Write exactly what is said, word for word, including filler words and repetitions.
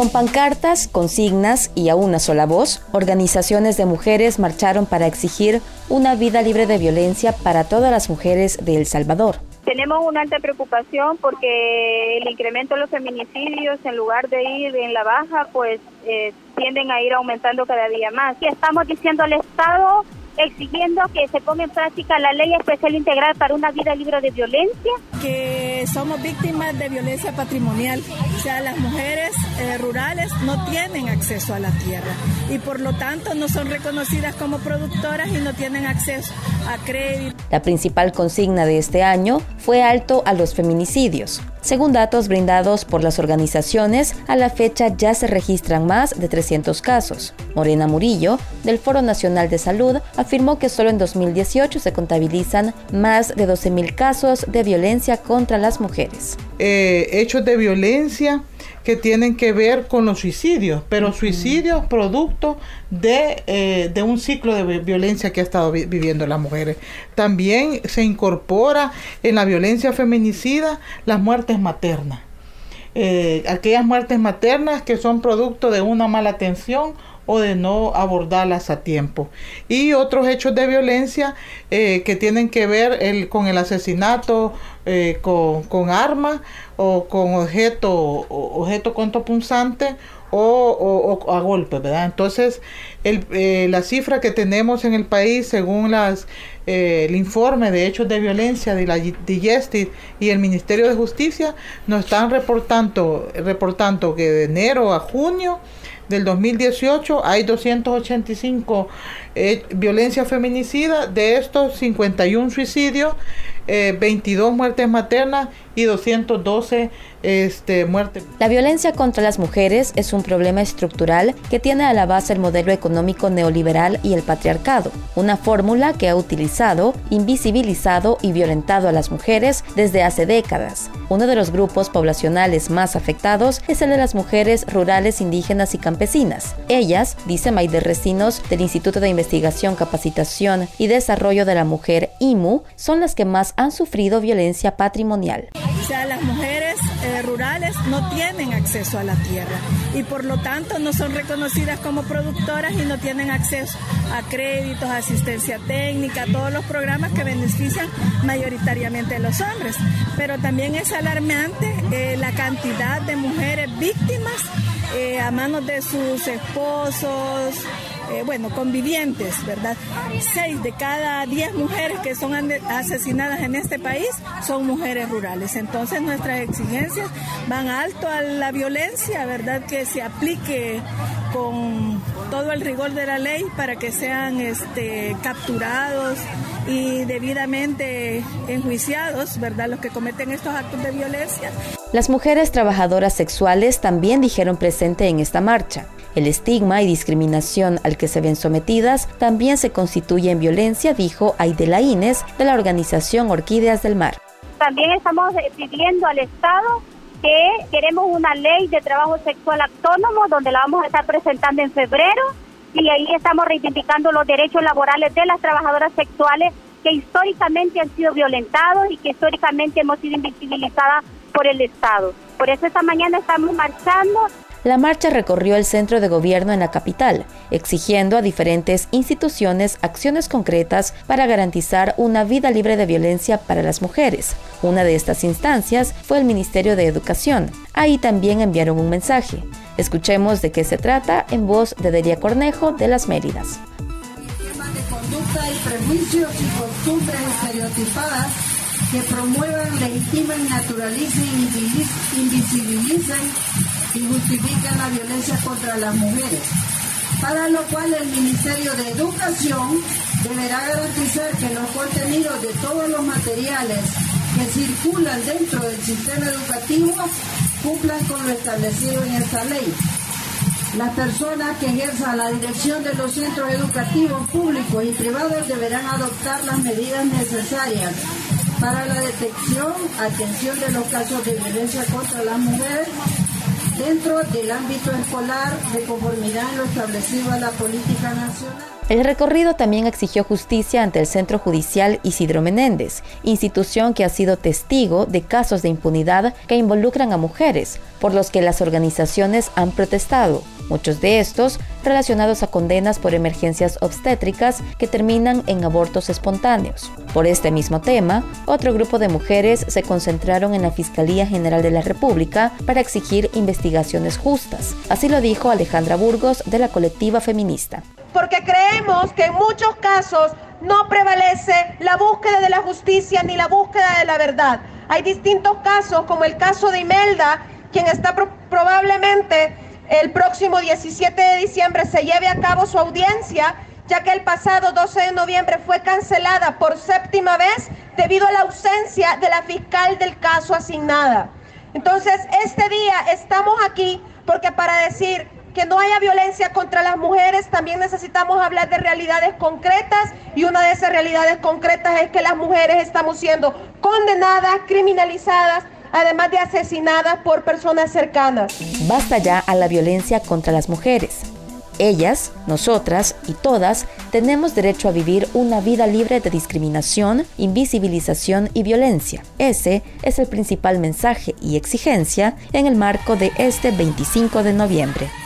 Con pancartas, consignas y a una sola voz, organizaciones de mujeres marcharon para exigir una vida libre de violencia para todas las mujeres de El Salvador. Tenemos una alta preocupación porque el incremento de los feminicidios, en lugar de ir en la baja, pues eh, tienden a ir aumentando cada día más. Y estamos diciendo al Estado, exigiendo que se ponga en práctica la Ley Especial Integral para una vida libre de violencia. Que somos víctimas de violencia patrimonial, o sea, las mujeres eh, rurales no tienen acceso a la tierra y por lo tanto no son reconocidas como productoras y no tienen acceso a crédito. La principal consigna de este año fue alto a los feminicidios. Según datos brindados por las organizaciones, a la fecha ya se registran más de trescientos casos. Morena Murillo, del Foro Nacional de Salud, afirmó que solo en dos mil dieciocho se contabilizan más de doce mil casos de violencia contra las mujeres. Eh, hechos de violencia que tienen que ver con los suicidios, pero uh-huh. suicidios producto de, eh, de un ciclo de violencia que ha estado vi- viviendo las mujeres. También se incorpora en la violencia feminicida las muertes maternas. Eh, aquellas muertes maternas que son producto de una mala atención o de no abordarlas a tiempo. Y otros hechos de violencia eh, que tienen que ver el, con el asesinato eh, con, con armas o con objeto, o, objeto contropunzante o, o, o a golpes, ¿verdad? Entonces, el, eh, la cifra que tenemos en el país, según las eh, el informe de hechos de violencia de la DIGESTI y el Ministerio de Justicia, nos están reportando, reportando que de enero a junio del dos mil dieciocho hay doscientos ochenta y cinco eh, violencia feminicida, de estos cincuenta y uno suicidios, eh, veintidós muertes maternas y doscientos doce este, muertes. La violencia contra las mujeres es un problema estructural que tiene a la base el modelo económico neoliberal y el patriarcado, una fórmula que ha utilizado, invisibilizado y violentado a las mujeres desde hace décadas. Uno de los grupos poblacionales más afectados es el de las mujeres rurales, indígenas y campesinas. Ellas, dice Maide Recinos del Instituto de Investigación, Capacitación y Desarrollo de la Mujer, I M U, son las que más han sufrido violencia patrimonial. O sea, las mujeres eh, rurales no tienen acceso a la tierra y por lo tanto no son reconocidas como productoras y no tienen acceso a créditos, asistencia técnica, todos los programas que benefician mayoritariamente a los hombres. Pero también es alarmante eh, la cantidad de mujeres víctimas eh, a manos de sus esposos, Eh, bueno, convivientes, ¿verdad? Seis de cada diez mujeres que son asesinadas en este país son mujeres rurales. Entonces nuestras exigencias van alto a la violencia, ¿verdad? Que se aplique con todo el rigor de la ley para que sean este, capturados y debidamente enjuiciados, ¿verdad? Los que cometen estos actos de violencia. Las mujeres trabajadoras sexuales también dijeron presente en esta marcha. El estigma y discriminación al que se ven sometidas también se constituye en violencia, dijo Aidela Inés de la organización Orquídeas del Mar. También estamos pidiendo al Estado que queremos una ley de trabajo sexual autónomo, donde la vamos a estar presentando en febrero, y ahí estamos reivindicando los derechos laborales de las trabajadoras sexuales que históricamente han sido violentados y que históricamente hemos sido invisibilizadas por el Estado. Por eso esta mañana estamos marchando. La marcha recorrió el centro de gobierno en la capital, exigiendo a diferentes instituciones acciones concretas para garantizar una vida libre de violencia para las mujeres. Una de estas instancias fue el Ministerio de Educación. Ahí también enviaron un mensaje. Escuchemos de qué se trata en voz de Delia Cornejo de Las Méridas. Esquemas de conducta y prejuicios y costumbres estereotipadas que promuevan, legitimen, naturalicen, invisibilicen y justifican la violencia contra las mujeres, para lo cual el Ministerio de Educación deberá garantizar que los contenidos de todos los materiales que circulan dentro del sistema educativo cumplan con lo establecido en esta ley. Las personas que ejerzan la dirección de los centros educativos públicos y privados deberán adoptar las medidas necesarias para la detección, atención de los casos de violencia contra las mujeres dentro del ámbito escolar de conformidad en lo establecido a la política nacional. El recorrido también exigió justicia ante el Centro Judicial Isidro Menéndez, institución que ha sido testigo de casos de impunidad que involucran a mujeres, por los que las organizaciones han protestado, muchos de estos relacionados a condenas por emergencias obstétricas que terminan en abortos espontáneos. Por este mismo tema, otro grupo de mujeres se concentraron en la Fiscalía General de la República para exigir investigaciones justas. Así lo dijo Alejandra Burgos, de la colectiva feminista. Porque creemos que en muchos casos no prevalece la búsqueda de la justicia ni la búsqueda de la verdad. Hay distintos casos, como el caso de Imelda, quien está pro- probablemente el próximo diecisiete de diciembre se lleve a cabo su audiencia, ya que el pasado doce de noviembre fue cancelada por séptima vez debido a la ausencia de la fiscal del caso asignada. Entonces, este día estamos aquí porque para decir que no haya violencia contra las mujeres, también necesitamos hablar de realidades concretas, y una de esas realidades concretas es que las mujeres estamos siendo condenadas, criminalizadas, además de asesinadas por personas cercanas. Basta ya a la violencia contra las mujeres. Ellas, nosotras y todas tenemos derecho a vivir una vida libre de discriminación, invisibilización y violencia. Ese es el principal mensaje y exigencia en el marco de este veinticinco de noviembre.